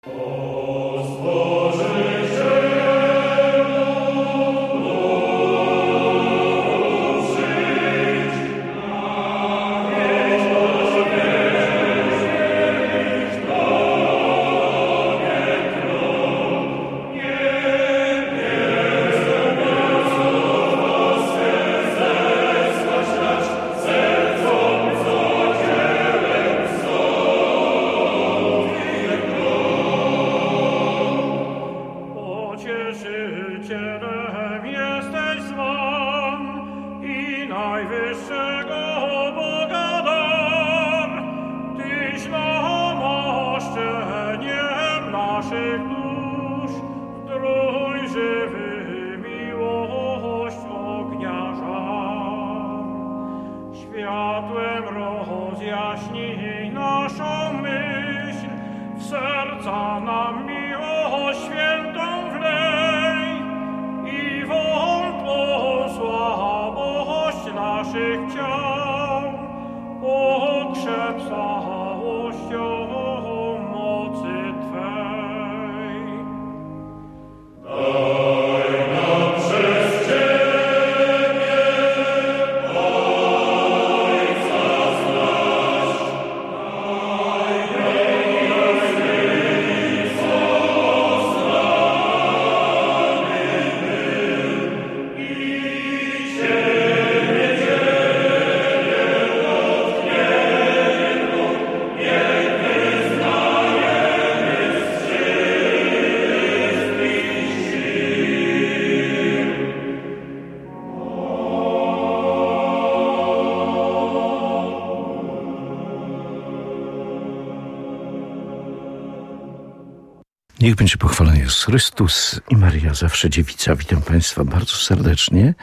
Niech będzie pochwalony Jezus Chrystus i Maria zawsze dziewica. Witam Państwa bardzo serdecznie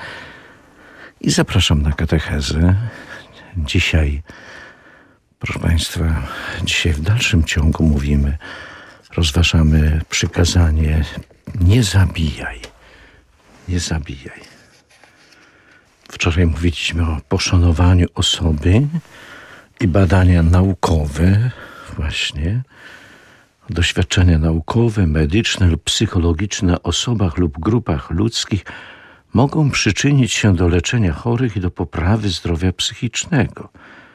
i zapraszam na katechezę. Dzisiaj, proszę Państwa, w dalszym ciągu rozważamy przykazanie: nie zabijaj. Nie zabijaj. Wczoraj mówiliśmy o poszanowaniu osoby i badania naukowe, właśnie doświadczenia naukowe, medyczne lub psychologiczne na osobach lub grupach ludzkich mogą przyczynić się do leczenia chorych i do poprawy zdrowia psychicznego.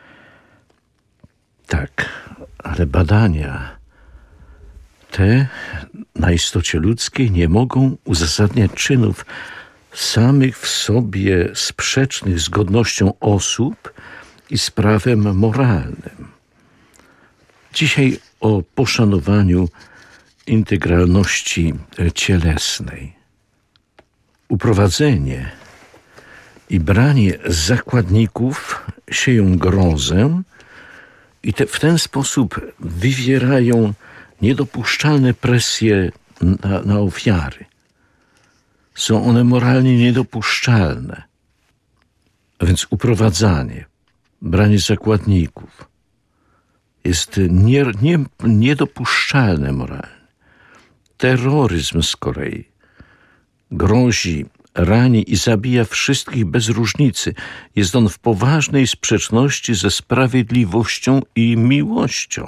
Tak, ale badania te na istocie ludzkiej nie mogą uzasadniać czynów samych w sobie sprzecznych z godnością osób i z prawem moralnym. Dzisiaj o poszanowaniu integralności cielesnej. Uprowadzenie i branie zakładników sieją grozę i w ten sposób wywierają niedopuszczalne presje na ofiary. Są one moralnie niedopuszczalne. A więc uprowadzanie, branie zakładników jest niedopuszczalne moralnie. Terroryzm z kolei grozi, rani i zabija wszystkich bez różnicy. Jest on w poważnej sprzeczności ze sprawiedliwością i miłością.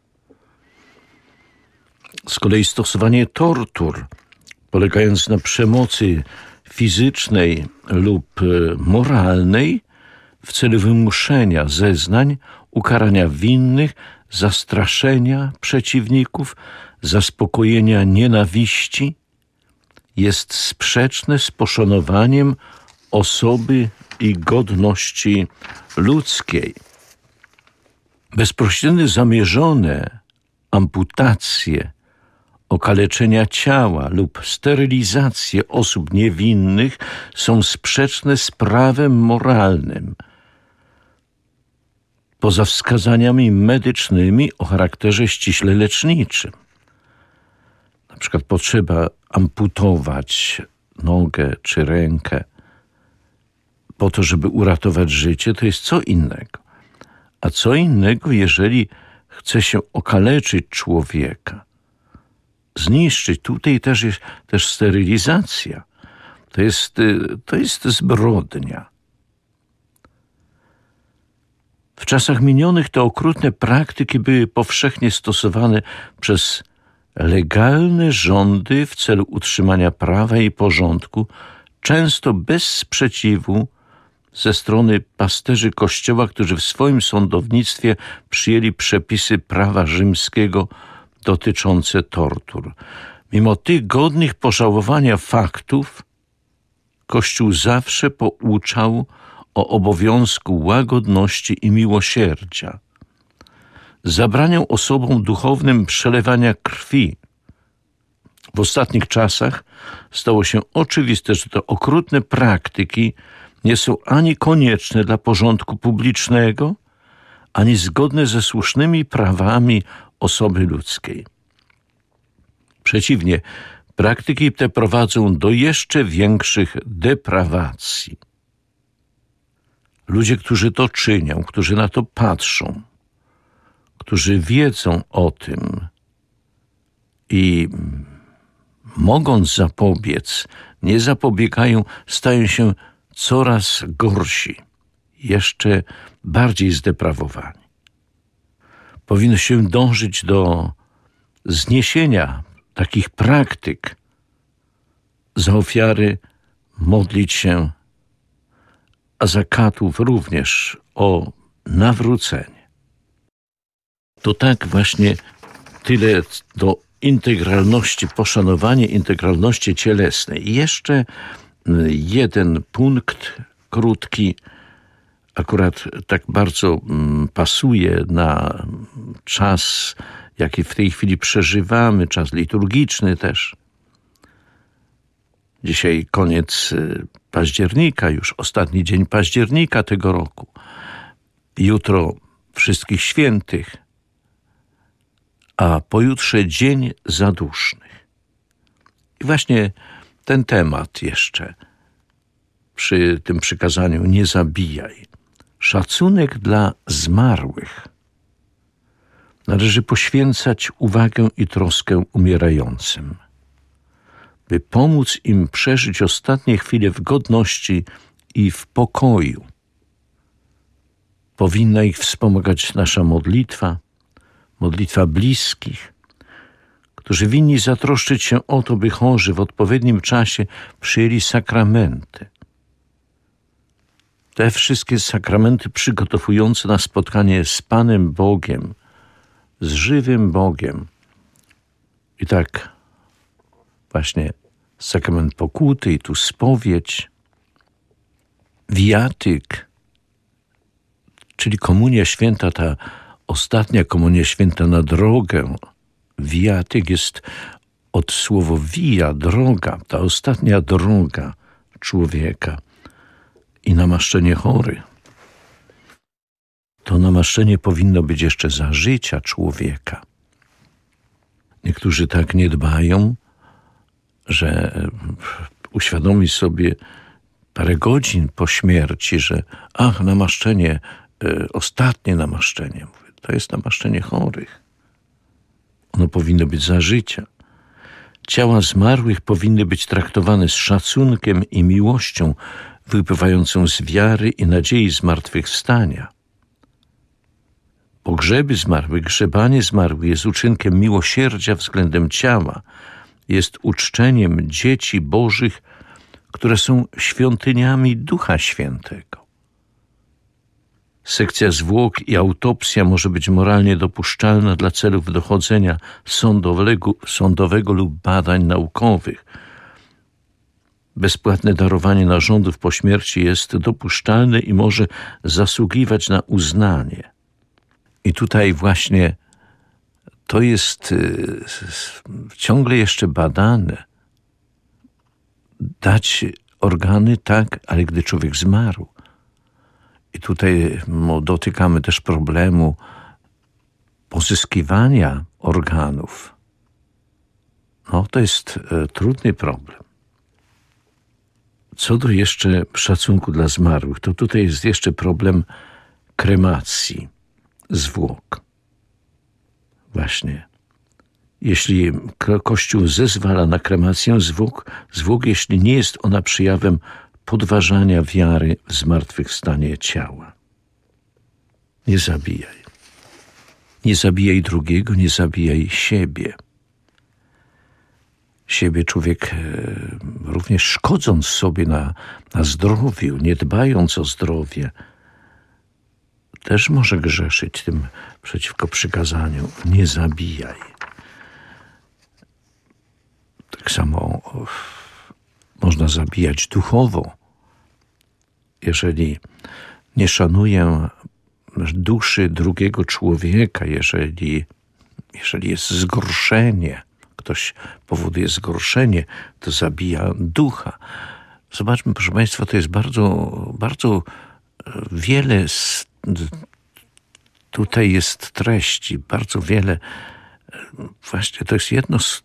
Z kolei stosowanie tortur, polegając na przemocy fizycznej lub moralnej w celu wymuszenia zeznań, ukarania winnych, zastraszenia przeciwników, zaspokojenia nienawiści, jest sprzeczne z poszanowaniem osoby i godności ludzkiej. Bezpośrednio zamierzone amputacje, okaleczenia ciała lub sterylizacje osób niewinnych są sprzeczne z prawem moralnym, poza wskazaniami medycznymi o charakterze ściśle leczniczym. Na przykład potrzeba amputować nogę czy rękę po to, żeby uratować życie, to jest co innego. A co innego, jeżeli chce się okaleczyć człowieka, zniszczyć. Tutaj też jest sterylizacja. To jest zbrodnia. W czasach minionych te okrutne praktyki były powszechnie stosowane przez legalne rządy w celu utrzymania prawa i porządku, często bez sprzeciwu ze strony pasterzy Kościoła, którzy w swoim sądownictwie przyjęli przepisy prawa rzymskiego dotyczące tortur. Mimo tych godnych pożałowania faktów, Kościół zawsze pouczał o obowiązku łagodności i miłosierdzia. Zabraniał osobom duchownym przelewania krwi. W ostatnich czasach stało się oczywiste, że te okrutne praktyki nie są ani konieczne dla porządku publicznego, ani zgodne ze słusznymi prawami osoby ludzkiej. Przeciwnie, praktyki te prowadzą do jeszcze większych deprawacji. Ludzie, którzy to czynią, którzy na to patrzą, którzy wiedzą o tym i mogąc zapobiec, nie zapobiegają, stają się coraz gorsi, jeszcze bardziej zdeprawowani. Powinno się dążyć do zniesienia takich praktyk, za ofiary modlić się, a za katów również o nawrócenie. To tak właśnie tyle do integralności, poszanowanie integralności cielesnej. I jeszcze jeden punkt krótki, akurat tak bardzo pasuje na czas, jaki w tej chwili przeżywamy, czas liturgiczny też. Dzisiaj koniec października, już ostatni dzień października tego roku. Jutro Wszystkich Świętych, a pojutrze Dzień Zadusznych. I właśnie ten temat jeszcze przy tym przykazaniu nie zabijaj. Szacunek dla zmarłych. Należy poświęcać uwagę i troskę umierającym, by pomóc im przeżyć ostatnie chwile w godności i w pokoju. Powinna ich wspomagać nasza modlitwa, modlitwa bliskich, którzy winni zatroszczyć się o to, by chorzy w odpowiednim czasie przyjęli sakramenty. Te wszystkie sakramenty przygotowujące na spotkanie z Panem Bogiem, z żywym Bogiem. I tak właśnie sakrament pokuty i tu spowiedź, wiatyk, czyli komunia święta, ta ostatnia komunia święta na drogę. Wiatyk jest od słowa via, droga, ta ostatnia droga człowieka. I namaszczenie chorych. To namaszczenie powinno być jeszcze za życia człowieka. Niektórzy tak nie dbają, że uświadomi sobie parę godzin po śmierci, że namaszczenie, ostatnie namaszczenie. Mówię, to jest namaszczenie chorych. Ono powinno być za życia. Ciała zmarłych powinny być traktowane z szacunkiem i miłością wypływającą z wiary i nadziei zmartwychwstania. Pogrzeby zmarłych, grzebanie zmarłych jest uczynkiem miłosierdzia względem ciała, jest uczczeniem dzieci bożych, które są świątyniami Ducha Świętego. Sekcja zwłok i autopsja może być moralnie dopuszczalna dla celów dochodzenia sądowego lub badań naukowych. Bezpłatne darowanie narządów po śmierci jest dopuszczalne i może zasługiwać na uznanie. I tutaj właśnie to jest ciągle jeszcze badane. Dać organy, tak, ale gdy człowiek zmarł. I tutaj dotykamy też problemu pozyskiwania organów. To jest trudny problem. Co do jeszcze szacunku dla zmarłych, to tutaj jest jeszcze problem kremacji zwłok. Właśnie. Jeśli Kościół zezwala na kremację zwłok, jeśli nie jest ona przejawem podważania wiary w zmartwychwstanie ciała. Nie zabijaj. Nie zabijaj drugiego, nie zabijaj siebie. siebie człowiek, również szkodząc sobie na zdrowiu, nie dbając o zdrowie, też może grzeszyć tym przeciwko przykazaniu: nie zabijaj. Tak samo można zabijać duchowo. Jeżeli nie szanuję duszy drugiego człowieka, jeżeli jest zgorszenie, ktoś powoduje zgorszenie, to zabija ducha. Zobaczmy, proszę Państwa, to jest bardzo wiele tutaj jest treści, bardzo wiele. Właśnie to jest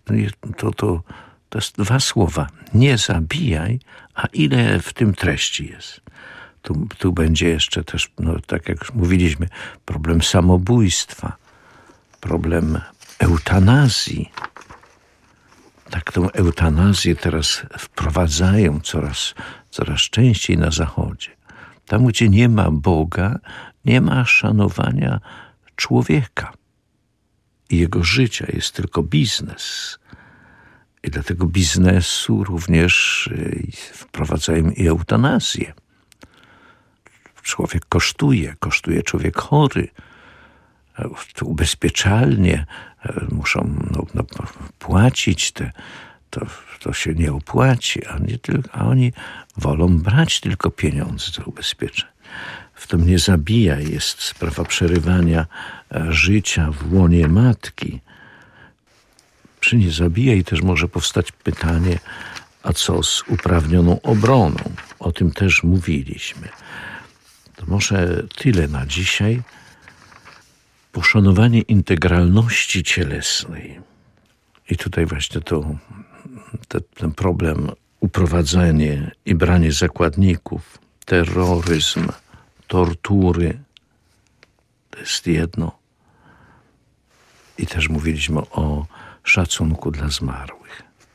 to jest 2 słowa. Nie zabijaj, a ile w tym treści jest. Tu będzie jeszcze też, tak jak już mówiliśmy, problem samobójstwa, problem eutanazji. Tak, tą eutanazję teraz wprowadzają coraz częściej na Zachodzie. Tam, gdzie nie ma Boga, nie ma szanowania człowieka i jego życia. Jest tylko biznes. I dla tego biznesu również wprowadzają i eutanazję. Człowiek kosztuje człowiek chory. Ubezpieczalnie muszą płacić, to się nie opłaci, a oni wolą brać tylko pieniądze za ubezpieczenie. W tym nie zabijaj jest sprawa przerywania życia w łonie matki. Przy nie zabijaj też może powstać pytanie, a co z uprawnioną obroną? O tym też mówiliśmy. To może tyle na dzisiaj. Poszanowanie integralności cielesnej. I tutaj właśnie ten problem uprowadzenie i branie zakładników, terroryzm, tortury, to jest jedno. I też mówiliśmy o szacunku dla zmarłych.